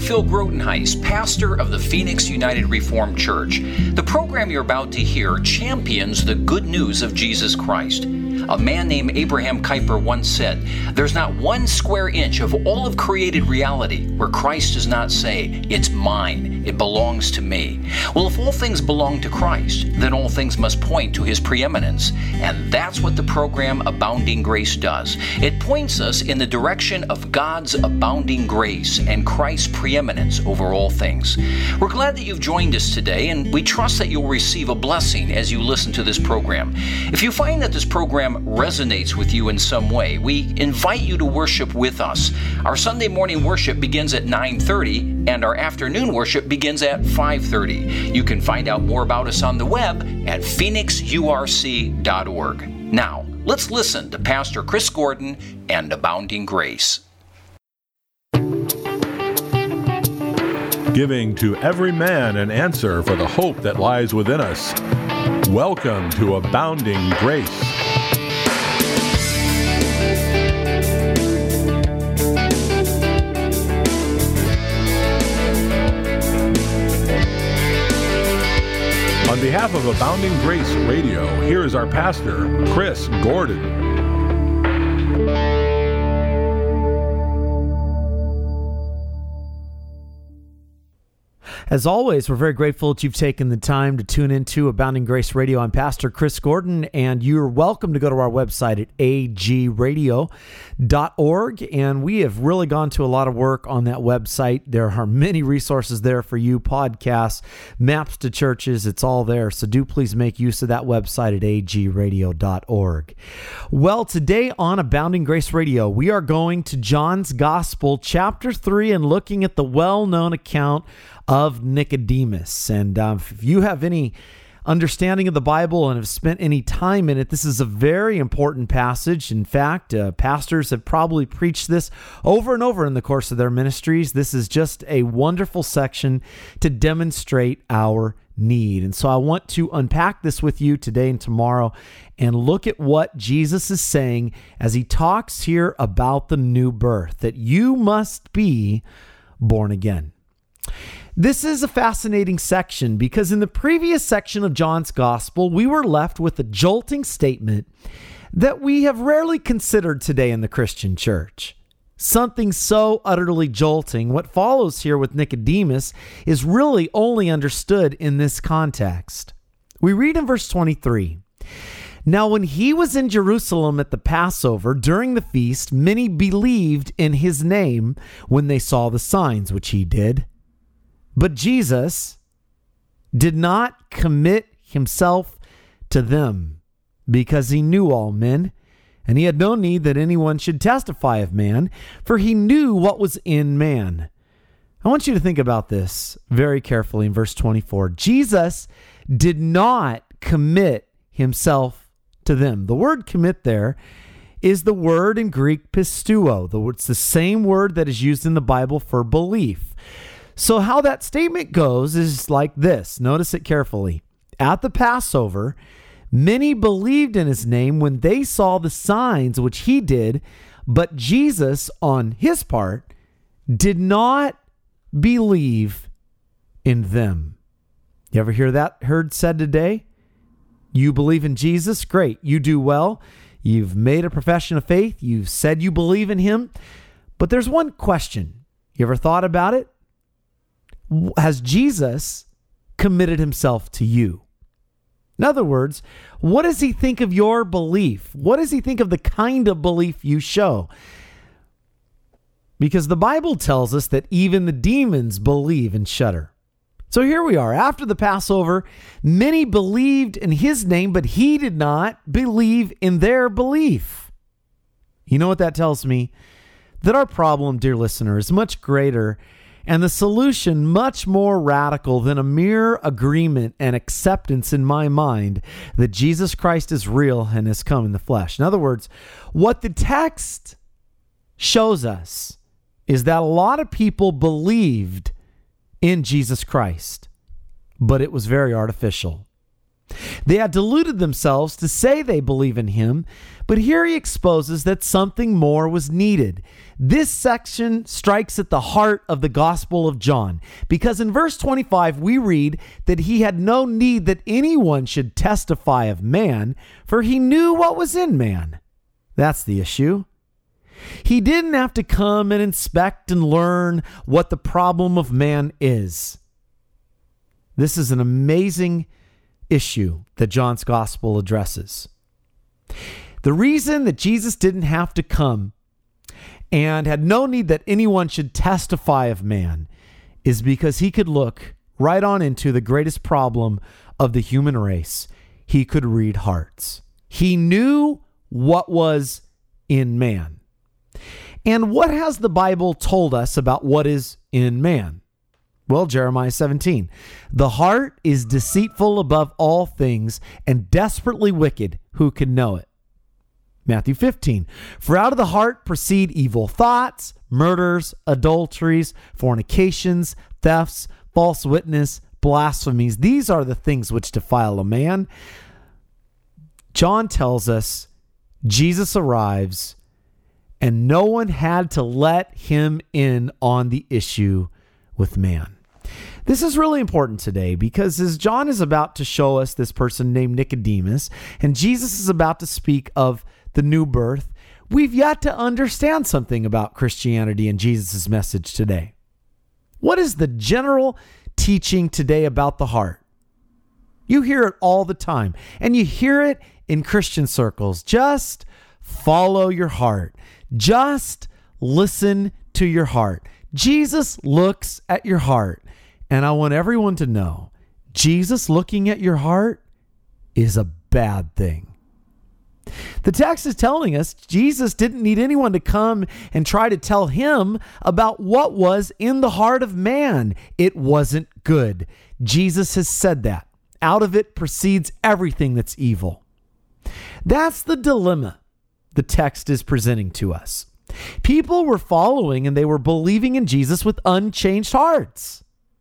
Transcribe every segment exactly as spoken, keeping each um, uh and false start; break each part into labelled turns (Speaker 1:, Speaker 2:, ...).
Speaker 1: Phil Grotenhuis, pastor of the Phoenix United Reformed Church. The program you're about to hear champions the good news of Jesus Christ. A man named Abraham Kuyper once said, "There's not one square inch of all of created reality where Christ does not say, 'It's mine, it belongs to me.'" Well, if all things belong to Christ, then all things must point to His preeminence. And that's what the program Abounding Grace does. It points us in the direction of God's abounding grace and Christ's preeminence over all things. We're glad that you've joined us today, and we trust that you'll receive a blessing as you listen to this program. If you find that this program resonates with you in some way, we invite you to worship with us. Our Sunday morning worship begins at nine thirty, and our afternoon worship begins at five thirty. You can find out more about us on the web at phoenix u r c dot org. Now, let's listen to Pastor Chris Gordon and Abounding Grace.
Speaker 2: Giving to every man an answer for the hope that lies within us. Welcome to Abounding Grace. On behalf of Abounding Grace Radio, here is our pastor, Chris Gordon.
Speaker 3: As always, we're very grateful that you've taken the time to tune into Abounding Grace Radio. I'm Pastor Chris Gordon, and you're welcome to go to our website at a g radio dot org. And we have really gone to a lot of work on that website. There are many resources there for you, podcasts, maps to churches. It's all there. So do please make use of that website at a g radio dot org. Well, today on Abounding Grace Radio, we are going to John's Gospel, chapter three, and looking at the well-known account of Nicodemus. And um, if you have any understanding of the Bible and have spent any time in it, this is a very important passage. In fact, uh, pastors have probably preached this over and over in the course of their ministries. This is just a wonderful section to demonstrate our need. And so I want to unpack this with you today and tomorrow and look at what Jesus is saying as he talks here about the new birth, that you must be born again. This is a fascinating section because in the previous section of John's Gospel, we were left with a jolting statement that we have rarely considered today in the Christian church. Something so utterly jolting, what follows here with Nicodemus is really only understood in this context. We read in verse twenty-three, "Now when he was in Jerusalem at the Passover during the feast, many believed in his name when they saw the signs which he did. But Jesus did not commit himself to them because he knew all men, and he had no need that anyone should testify of man, for he knew what was in man." I want you to think about this very carefully in verse twenty-four. Jesus did not commit himself to them. The word commit there is the word in Greek pisteuo. It's the same word that is used in the Bible for belief. So how that statement goes is like this. Notice it carefully. At the Passover, many believed in his name when they saw the signs which he did, but Jesus, on his part, did not believe in them. You ever hear that heard said today? You believe in Jesus? Great. You do well. You've made a profession of faith. You've said you believe in him. But there's one question. You ever thought about it? Has Jesus committed himself to you? In other words, what does he think of your belief? What does he think of the kind of belief you show? Because the Bible tells us that even the demons believe and shudder. So here we are. After the Passover, many believed in his name, but he did not believe in their belief. You know what that tells me? That our problem, dear listener, is much greater and the solution much more radical than a mere agreement and acceptance in my mind that Jesus Christ is real and has come in the flesh. In other words, what the text shows us is that a lot of people believed in Jesus Christ, but it was very artificial. They had deluded themselves to say they believe in him, but here he exposes that something more was needed. This section strikes at the heart of the Gospel of John, because in verse twenty-five we read that he had no need that anyone should testify of man, for he knew what was in man. That's the issue. He didn't have to come and inspect and learn what the problem of man is. This is an amazing issue that John's Gospel addresses. The reason that Jesus didn't have to come and had no need that anyone should testify of man is because he could look right on into the greatest problem of the human race. He could read hearts. He knew what was in man. And what has the Bible told us about what is in man? Well, Jeremiah seventeen, the heart is deceitful above all things and desperately wicked. Who can know it? Matthew fifteen, for out of the heart proceed evil thoughts, murders, adulteries, fornications, thefts, false witness, blasphemies. These are the things which defile a man. John tells us Jesus arrives and no one had to let him in on the issue with man. This is really important today because as John is about to show us this person named Nicodemus, and Jesus is about to speak of the new birth, we've yet to understand something about Christianity and Jesus' message today. What is the general teaching today about the heart? You hear it all the time, and you hear it in Christian circles. Just follow your heart. Just listen to your heart. Jesus looks at your heart. And I want everyone to know, Jesus looking at your heart is a bad thing. The text is telling us Jesus didn't need anyone to come and try to tell him about what was in the heart of man. It wasn't good. Jesus has said that. Out of it proceeds everything that's evil. That's the dilemma the text is presenting to us. People were following and they were believing in Jesus with unchanged hearts.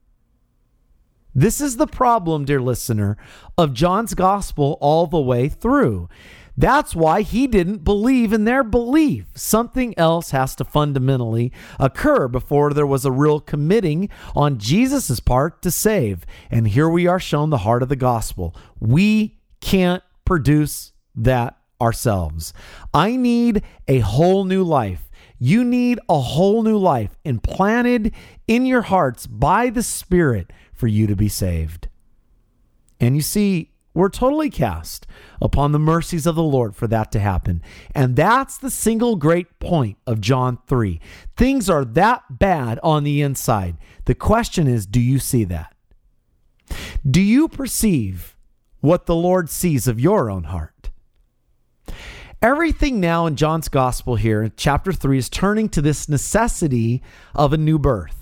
Speaker 3: This is the problem, dear listener, of John's gospel all the way through. That's why he didn't believe in their belief. Something else has to fundamentally occur before there was a real committing on Jesus' part to save. And here we are shown the heart of the gospel. We can't produce that ourselves. I need a whole new life. You need a whole new life implanted in your hearts by the Spirit for you to be saved. And you see, we're totally cast upon the mercies of the Lord for that to happen. And that's the single great point of John three. Things are that bad on the inside. The question is, do you see that? Do you perceive what the Lord sees of your own heart? Everything now in John's gospel here in chapter three is turning to this necessity of a new birth.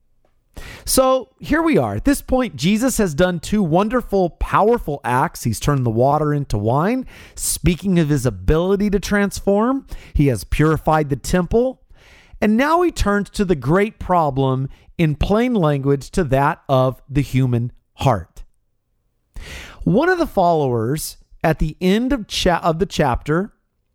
Speaker 3: So here we are. At this point, Jesus has done two wonderful, powerful acts. He's turned the water into wine. Speaking of his ability to transform, he has purified the temple. And now he turns to the great problem in plain language, to that of the human heart. One of the followers at the end of, cha- of the chapter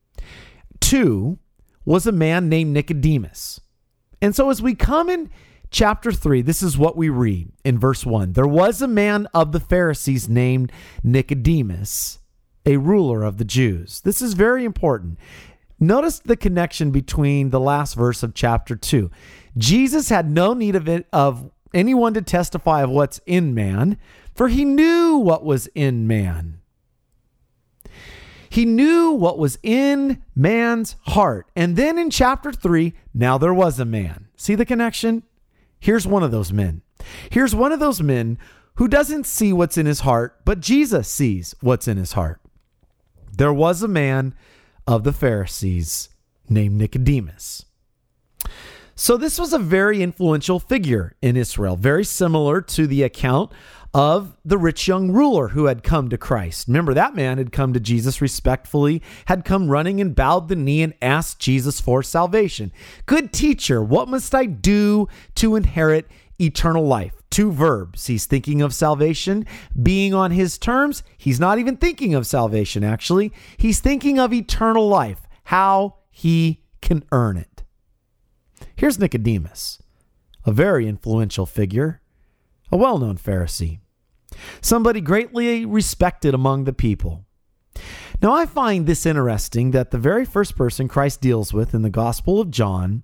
Speaker 3: two was a man named Nicodemus. And so as we come in chapter three, this is what we read in verse one. There was a man of the Pharisees named Nicodemus, a ruler of the Jews. This is very important. Notice the connection between the last verse of chapter two. Jesus had no need of, it, of anyone to testify of what's in man, for he knew what was in man. He knew what was in man's heart. And then in chapter three, now there was a man. See the connection? Here's one of those men. Here's one of those men who doesn't see what's in his heart, but Jesus sees what's in his heart. There was a man of the Pharisees named Nicodemus. So this was a very influential figure in Israel, very similar to the account of the rich young ruler who had come to Christ. Remember, that man had come to Jesus respectfully, had come running and bowed the knee and asked Jesus for salvation. Good teacher, what must I do to inherit eternal life. Two verbs. He's thinking of salvation being on his terms. He's not even thinking of salvation, actually. He's thinking of eternal life, how he can earn it. Here's Nicodemus, a very influential figure, a well-known Pharisee, somebody greatly respected among the people. Now, I find this interesting that the very first person Christ deals with in the Gospel of John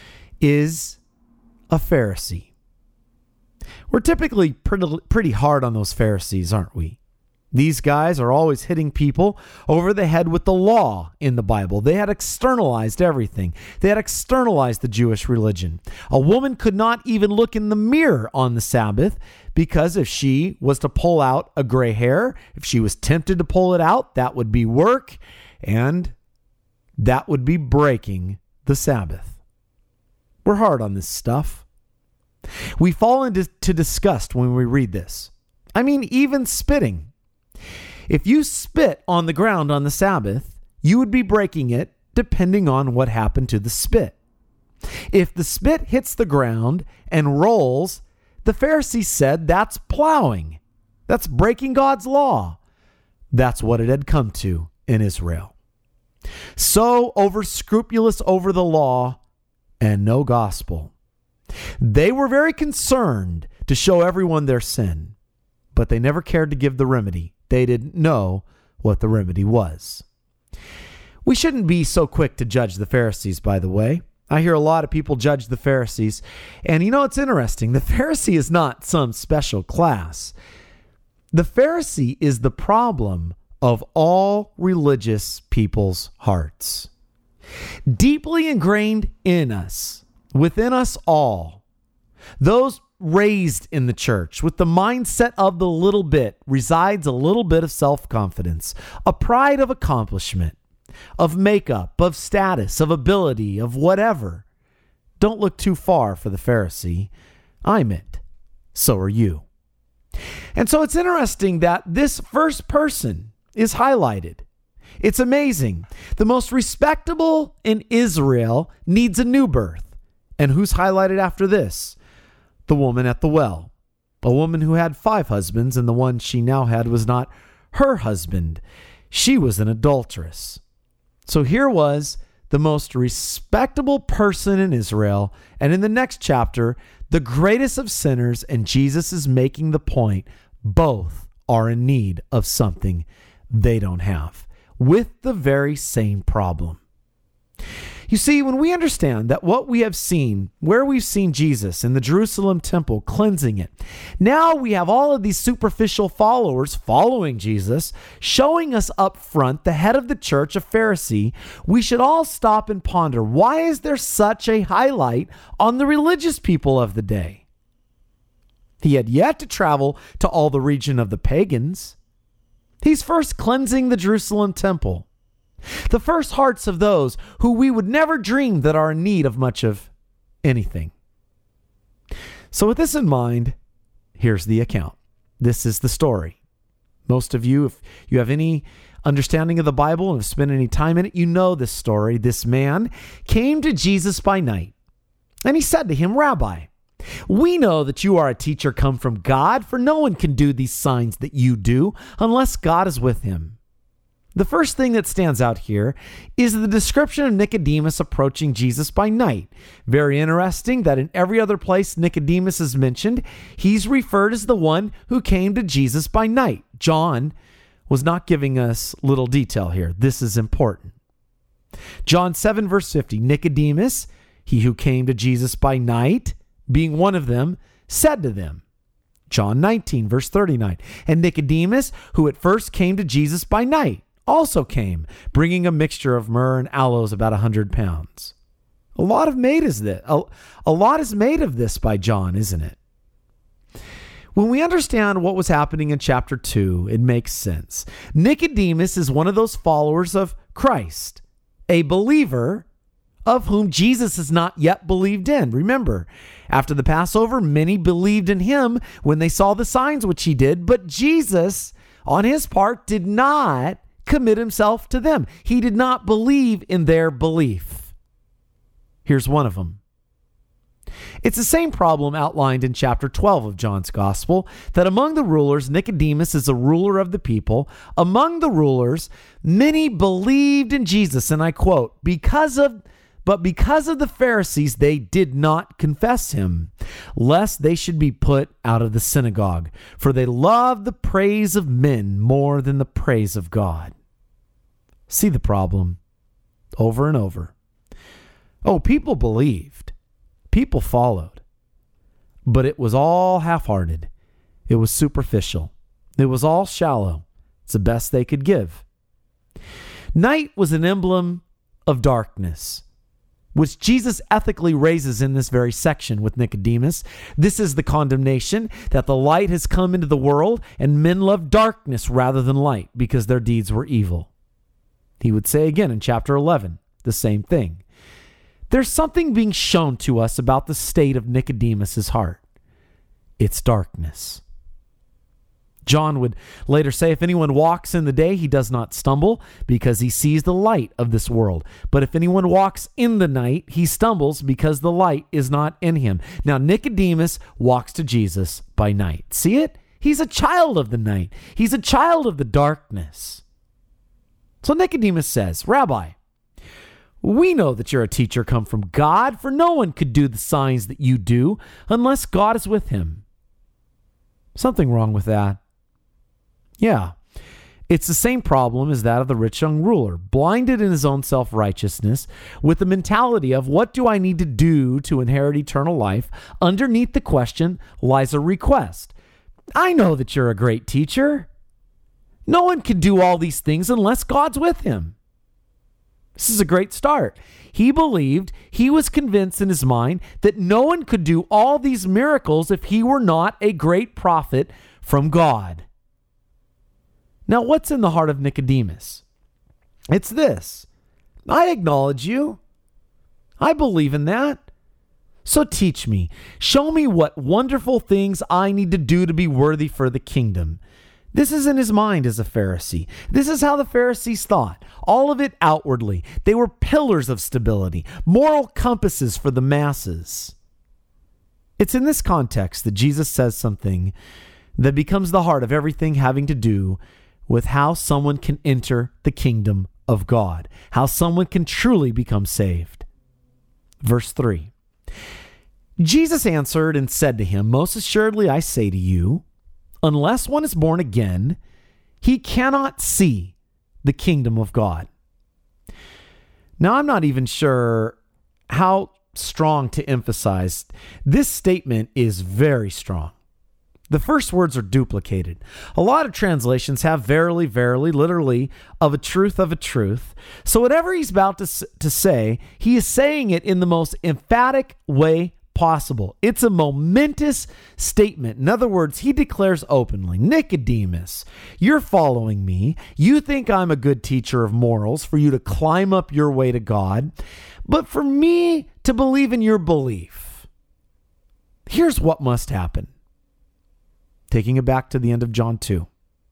Speaker 3: is a Pharisee. We're typically pretty, pretty hard on those Pharisees, aren't we? These guys are always hitting people over the head with the law in the Bible. They had externalized everything. They had externalized the Jewish religion. A woman could not even look in the mirror on the Sabbath because if she was to pull out a gray hair, if she was tempted to pull it out, that would be work, and that would be breaking the Sabbath. We're hard on this stuff. We fall into to disgust when we read this. I mean, even spitting. If you spit on the ground on the Sabbath, you would be breaking it depending on what happened to the spit. If the spit hits the ground and rolls, the Pharisees said that's plowing. That's breaking God's law. That's what it had come to in Israel. So over-scrupulous over the law and no gospel. They were very concerned to show everyone their sin, but they never cared to give the remedy. They didn't know what the remedy was. We shouldn't be so quick to judge the Pharisees, by the way. I hear a lot of people judge the Pharisees. And you know, it's interesting. The Pharisee is not some special class. The Pharisee is the problem of all religious people's hearts. Deeply ingrained in us, within us all, those raised in the church with the mindset of the little bit resides a little bit of self-confidence, a pride of accomplishment, of makeup, of status, of ability, of whatever. Don't look too far for the Pharisee. I'm it. So are you. And so it's interesting that this first person is highlighted. It's amazing. The most respectable in Israel needs a new birth. And who's highlighted after this? The woman at the well, a woman who had five husbands, and the one she now had was not her husband. She was an adulteress. So here was the most respectable person in Israel, and in the next chapter, the greatest of sinners, and Jesus is making the point, both are in need of something they don't have, with the very same problem. You see, when we understand that what we have seen, where we've seen Jesus in the Jerusalem temple, cleansing it, now we have all of these superficial followers following Jesus, showing us up front, the head of the church, a Pharisee, we should all stop and ponder, why is there such a highlight on the religious people of the day? He had yet to travel to all the region of the pagans. He's first cleansing the Jerusalem temple. The first hearts of those who we would never dream that are in need of much of anything. So with this in mind, here's the account. This is the story. Most of you, if you have any understanding of the Bible and have spent any time in it, you know this story. This man came to Jesus by night, and he said to him, "Rabbi, we know that you are a teacher come from God, for no one can do these signs that you do unless God is with him." The first thing that stands out here is the description of Nicodemus approaching Jesus by night. Very interesting that in every other place Nicodemus is mentioned, he's referred as the one who came to Jesus by night. John was not giving us little detail here. This is important. John seven, verse fifty, Nicodemus, he who came to Jesus by night, being one of them, said to them. John nineteen, verse thirty-nine, and Nicodemus, who at first came to Jesus by night, also came, bringing a mixture of myrrh and aloes, about a hundred pounds. A lot of made is this. A, a lot is made of this by John, isn't it? When we understand what was happening in chapter two, it makes sense. Nicodemus is one of those followers of Christ, a believer of whom Jesus has not yet believed in. Remember, after the Passover, many believed in him when they saw the signs which he did, but Jesus, on his part, did not commit himself to them. He did not believe in their belief. Here's one of them. It's the same problem outlined in chapter twelve of John's Gospel, that among the rulers, Nicodemus is a ruler of the people. Among the rulers, many believed in Jesus, and I quote, because of, but because of the Pharisees, they did not confess him, lest they should be put out of the synagogue, for they loved the praise of men more than the praise of God. See the problem over and over. Oh, people believed. People followed, but it was all half-hearted. It was superficial. It was all shallow. It's the best they could give. Night was an emblem of darkness, which Jesus ethically raises in this very section with Nicodemus. This is the condemnation, that the light has come into the world, and men love darkness rather than light because their deeds were evil. He would say again in chapter eleven, the same thing. There's something being shown to us about the state of Nicodemus's heart. It's darkness. John would later say, if anyone walks in the day, he does not stumble because he sees the light of this world. But if anyone walks in the night, he stumbles because the light is not in him. Now, Nicodemus walks to Jesus by night. See it? He's a child of the night. He's a child of the darkness. So Nicodemus says, Rabbi, we know that you're a teacher come from God, for no one could do the signs that you do unless God is with him. Something wrong with that. Yeah, it's the same problem as that of the rich young ruler, blinded in his own self-righteousness, with the mentality of what do I need to do to inherit eternal life? Underneath the question lies a request. I know that you're a great teacher. No one can do all these things unless God's with him. This is a great start. He believed, he was convinced in his mind that no one could do all these miracles if he were not a great prophet from God. Now, what's in the heart of Nicodemus? It's this. I acknowledge you. I believe in that. So teach me. Show me what wonderful things I need to do to be worthy for the kingdom. This is in his mind as a Pharisee. This is how the Pharisees thought. All of it outwardly. They were pillars of stability, moral compasses for the masses. It's in this context that Jesus says something that becomes the heart of everything having to do with how someone can enter the kingdom of God, how someone can truly become saved. Verse three. Jesus answered and said to him, most assuredly I say to you, unless one is born again, he cannot see the kingdom of God. Now, I'm not even sure how strong to emphasize. This statement is very strong. The first words are duplicated. A lot of translations have verily, verily, literally, of a truth, of a truth. So whatever he's about to, to say, he is saying it in the most emphatic way possible. It's a momentous statement. In other words, he declares openly, Nicodemus, you're following me. You think I'm a good teacher of morals for you to climb up your way to God. But for me to believe in your belief, here's what must happen. Taking it back to the end of John two.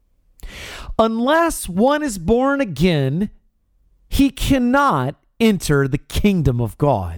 Speaker 3: Unless one is born again, he cannot enter the kingdom of God.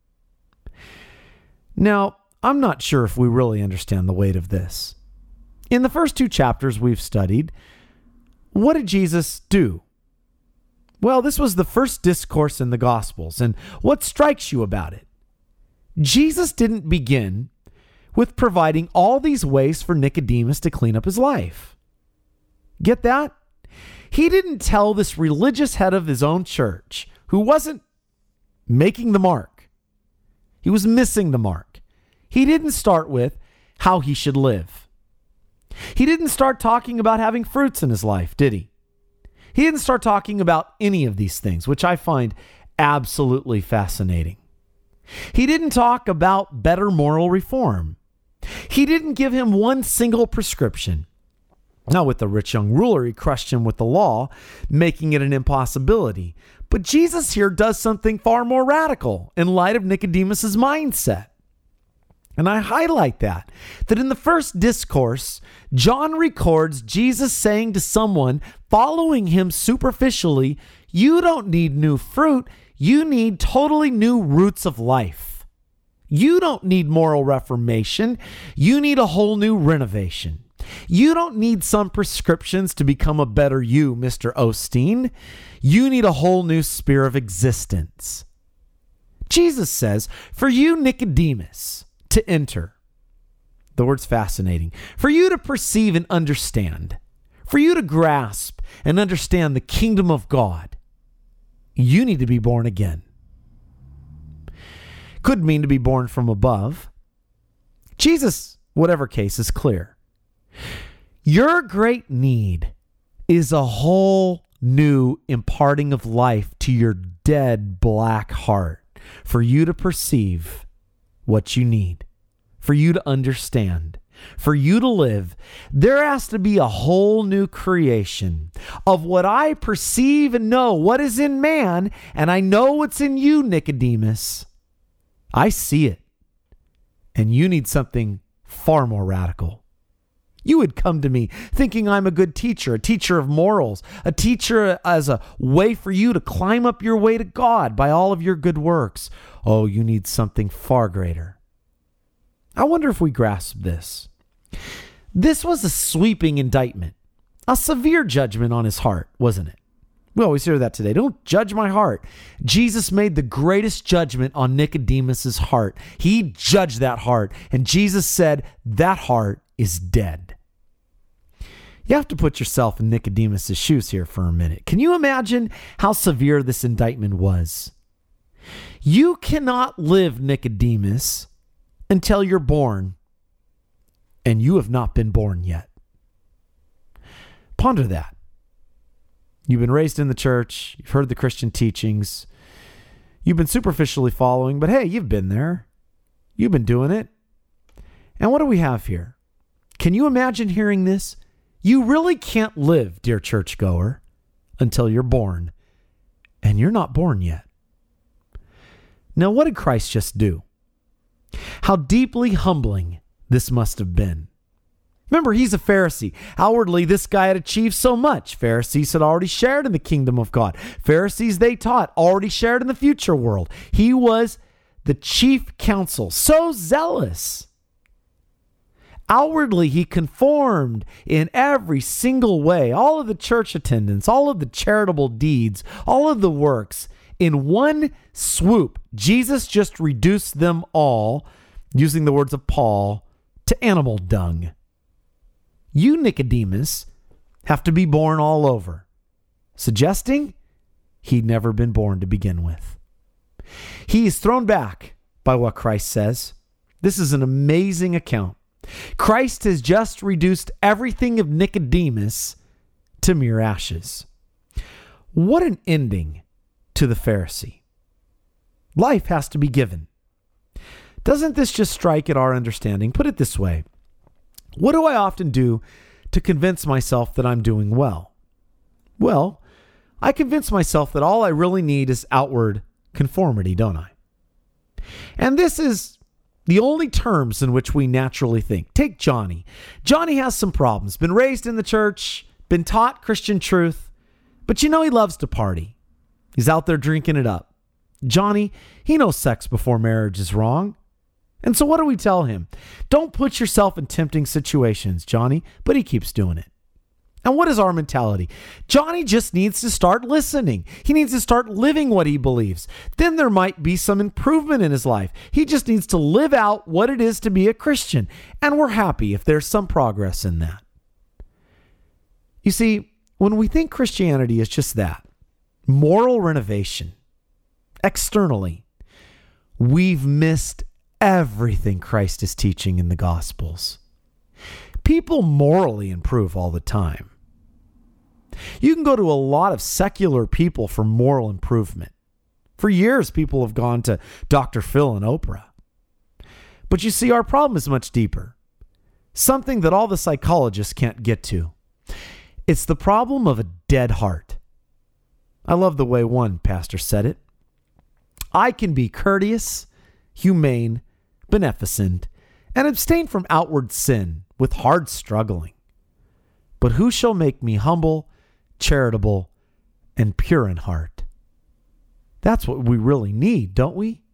Speaker 3: Now, I'm not sure if we really understand the weight of this. In the first two chapters we've studied, what did Jesus do? Well, this was the first discourse in the Gospels, and what strikes you about it? Jesus didn't begin with providing all these ways for Nicodemus to clean up his life. Get that? He didn't tell this religious head of his own church, who wasn't making the mark. He was missing the mark. He didn't start with how he should live. He didn't start talking about having fruits in his life, did he? He didn't start talking about any of these things, which I find absolutely fascinating. He didn't talk about better moral reform. He didn't give him one single prescription. Now, with the rich young ruler, he crushed him with the law, making it an impossibility. But Jesus here does something far more radical in light of Nicodemus's mindset. And I highlight that, that in the first discourse, John records Jesus saying to someone following him superficially, you don't need new fruit, you need totally new roots of life. You don't need moral reformation. You need a whole new renovation. You don't need some prescriptions to become a better you, Mister Osteen. You need a whole new sphere of existence. Jesus says, for you, Nicodemus, to enter. The word's fascinating. For you to perceive and understand. For you to grasp and understand the kingdom of God. You need to be born again. Could mean to be born from above. Jesus, whatever case, is clear. Your great need is a whole new imparting of life to your dead black heart for you to perceive what you need, for you to understand, for you to live. There has to be a whole new creation of what I perceive and know what is in man, and I know what's in you, Nicodemus. I see it, and you need something far more radical. You would come to me thinking I'm a good teacher, a teacher of morals, a teacher as a way for you to climb up your way to God by all of your good works. Oh, you need something far greater. I wonder if we grasp this. This was a sweeping indictment, a severe judgment on his heart, wasn't it? We always hear that today. Don't judge my heart. Jesus made the greatest judgment on Nicodemus's heart. He judged that heart, and Jesus said that heart is dead. You have to put yourself in Nicodemus's shoes here for a minute. Can you imagine how severe this indictment was? You cannot live, Nicodemus, until you're born, and you have not been born yet. Ponder that. You've been raised in the church. You've heard the Christian teachings. You've been superficially following, but hey, you've been there. You've been doing it. And what do we have here? Can you imagine hearing this? You really can't live, dear churchgoer, until you're born. And you're not born yet. Now, what did Christ just do? How deeply humbling this must have been. Remember, he's a Pharisee. Outwardly, this guy had achieved so much. Pharisees had already shared in the kingdom of God. Pharisees, they taught, already shared in the future world. He was the chief counsel, so zealous. Outwardly, he conformed in every single way. All of the church attendance, all of the charitable deeds, all of the works. In one swoop, Jesus just reduced them all, using the words of Paul, to animal dung. You, Nicodemus, have to be born all over, suggesting he'd never been born to begin with. He is thrown back by what Christ says. This is an amazing account. Christ has just reduced everything of Nicodemus to mere ashes. What an ending to the Pharisee. Life has to be given. Doesn't this just strike at our understanding? Put it this way. What do I often do to convince myself that I'm doing well? Well, I convince myself that all I really need is outward conformity, don't I? And this is the only terms in which we naturally think. Take Johnny. Johnny has some problems. Been raised in the church, been taught Christian truth, but you know he loves to party. He's out there drinking it up. Johnny, he knows sex before marriage is wrong. And so what do we tell him? Don't put yourself in tempting situations, Johnny, but he keeps doing it. And what is our mentality? Johnny just needs to start listening. He needs to start living what he believes. Then there might be some improvement in his life. He just needs to live out what it is to be a Christian. And we're happy if there's some progress in that. You see, when we think Christianity is just that, moral renovation, externally, we've missed everything Christ is teaching in the Gospels. People morally improve all the time. You can go to a lot of secular people for moral improvement. For years, people have gone to Doctor Phil and Oprah. But you see, our problem is much deeper. Something that all the psychologists can't get to. It's the problem of a dead heart. I love the way one pastor said it. I can be courteous, humane, beneficent, and abstain from outward sin with hard struggling. But who shall make me humble, charitable, and pure in heart? That's what we really need, don't we?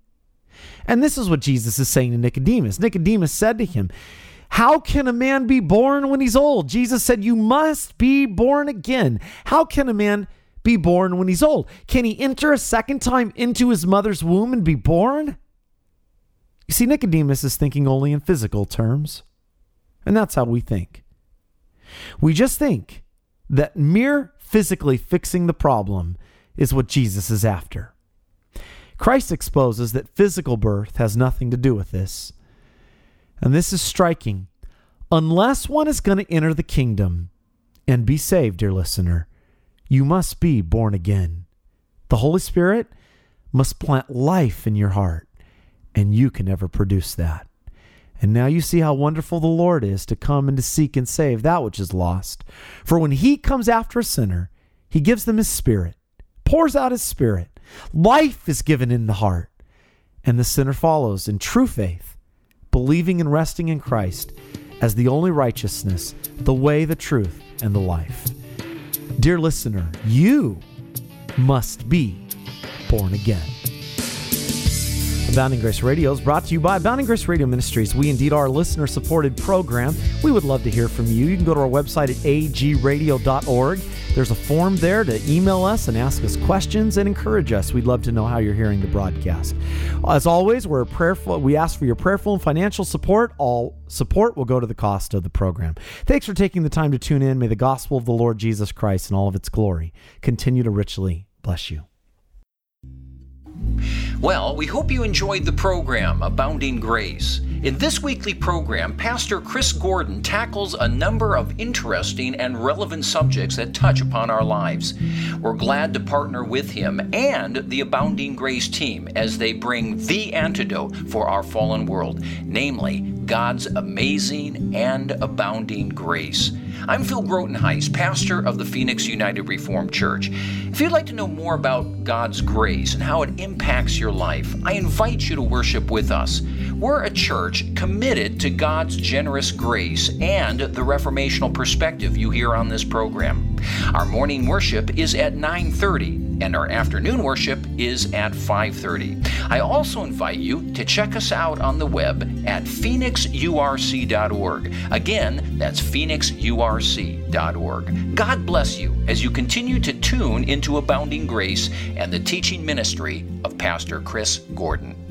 Speaker 3: And this is what Jesus is saying to Nicodemus. Nicodemus said to him, how can a man be born when he's old? Jesus said, you must be born again. How can a man be born when he's old? Can he enter a second time into his mother's womb and be born? You see, Nicodemus is thinking only in physical terms. And that's how we think. We just think that mere physically fixing the problem is what Jesus is after. Christ exposes that physical birth has nothing to do with this. And this is striking. Unless one is going to enter the kingdom and be saved, dear listener, you must be born again. The Holy Spirit must plant life in your heart, and you can never produce that. And now you see how wonderful the Lord is to come and to seek and save that which is lost. For when he comes after a sinner, he gives them his Spirit, pours out his Spirit. Life is given in the heart, and the sinner follows in true faith, believing and resting in Christ as the only righteousness, the way, the truth, and the life. Dear listener, you must be born again. Abounding Grace Radio is brought to you by Abounding Grace Radio Ministries. We indeed are a listener-supported program. We would love to hear from you. You can go to our website at a g radio dot org. There's a form there to email us and ask us questions and encourage us. We'd love to know how you're hearing the broadcast. As always, we're prayerful. We ask for your prayerful and financial support. All support will go to the cost of the program. Thanks for taking the time to tune in. May the gospel of the Lord Jesus Christ and all of its glory continue to richly bless you.
Speaker 1: Well, we hope you enjoyed the program, Abounding Grace. In this weekly program, Pastor Chris Gordon tackles a number of interesting and relevant subjects that touch upon our lives. We're glad to partner with him and the Abounding Grace team as they bring the antidote for our fallen world, namely God's amazing and abounding grace. I'm Phil Grotenhuis, pastor of the Phoenix United Reformed Church. If you'd like to know more about God's grace and how it impacts your life, I invite you to worship with us. We're a church committed to God's generous grace and the reformational perspective you hear on this program. Our morning worship is at nine thirty, and our afternoon worship is at five thirty. I also invite you to check us out on the web at phoenix u r c dot org. Again, that's phoenix u r c dot org. God bless you as you continue to tune into Abounding Grace and the teaching ministry of Pastor Chris Gordon.